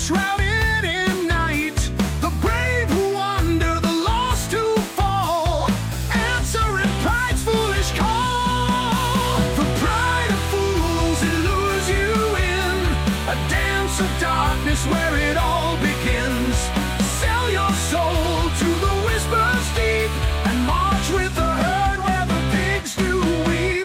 shrouded in night. The brave who wander, the lost who fall, answering pride's foolish call. The pride of fools, it lures you in a dance of darkness where it all begins. Sell your soul to the whispers deep and march with the herd where the pigs do weep.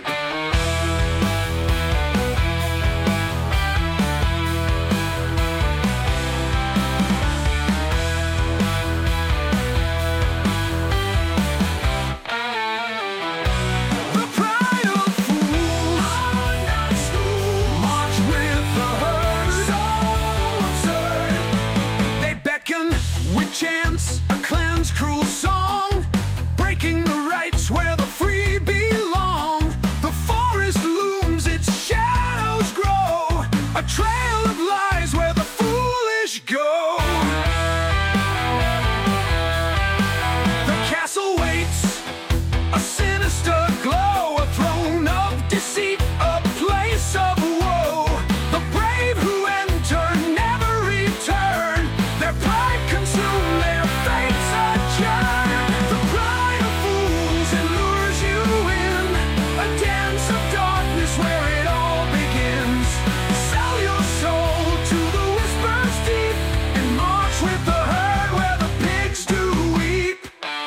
The pride of fools march with the herd, so absurd. They beckon with chants, a clan's cruel song, breaking the rights where the free belong. The forest looms, its shadows grow, a trail of lies where the foolish go. The castle waits, a sinister glow, a throne of deceit, a place of woe. The brave who enter never return, their pride consumed, their fates adjourn. The pride of fools, it lures you in a dance of darkness where it all begins. Sell your soul to the whispers deep and march with the herd where the pigs do weep.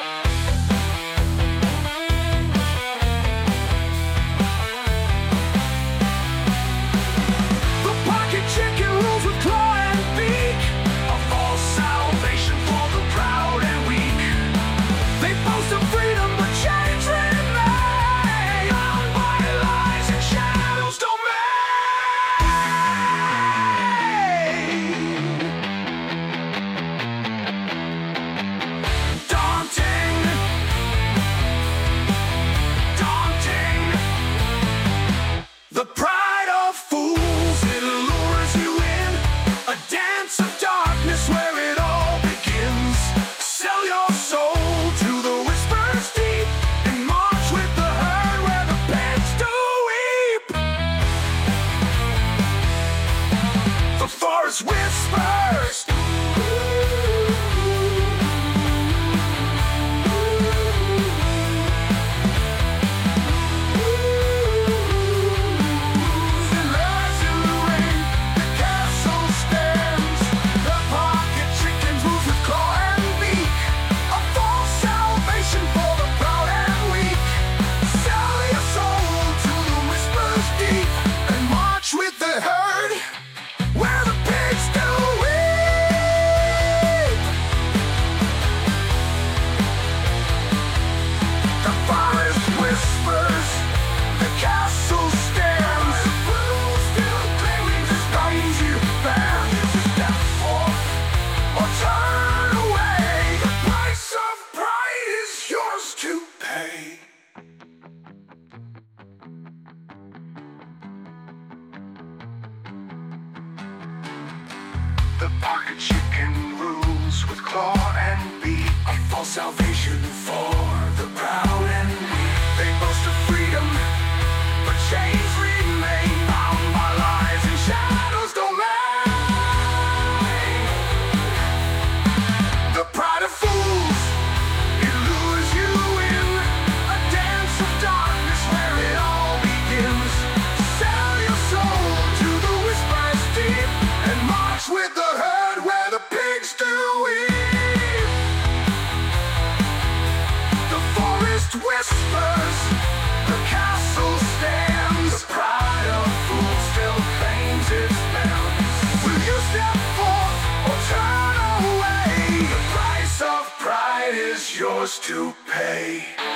The pocket chicken rules with claw and beak, a false salvation for the proud and weak. They boast of freedom, but chains remain, bound by lies and shadows domain. Daunting, daunting. The pride of fools, it lures you in a dance of darkness where it all begins. Sell your soul to the whispers deep and march with the herd where the pigs do weep. The forest whispers. It lies in the rain, the castle stands. The pocket chickens move with claw and beak, a false salvation for the proud and weak. Sell your soul to the whispers deep and march with the herd where the pigs do weep. The forest whispers, the castle stands. The fools still claiming to bind you bound. Step forth or turn away. The price of pride is yours to pay. The pocket chicken rules with claw and beak, a false salvation for the proud and weak. They boast of freedom, but chains remain, bound by lies and shadows domain. The pride of fools, it lures you in a dance of darkness where it all begins. Sell your soul to the whispers deep and march with the herd where the pigs do weep. The forest whispers, the castle stands. The pride of fools still claims its bounds. Will you step forth or turn away? The price of pride is yours to pay.